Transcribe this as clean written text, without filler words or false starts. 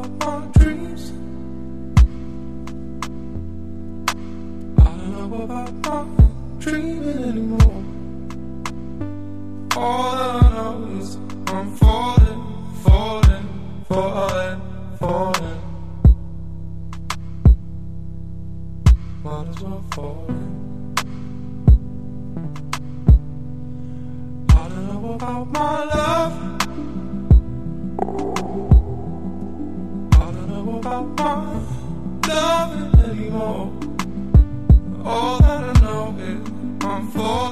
about my dreams. I don't know about my dreaming anymore. All that I know is I'm falling, falling, falling, falling. Might as well falling. I don't know about my love. I don't know about my loving anymore. All that I know is I'm falling.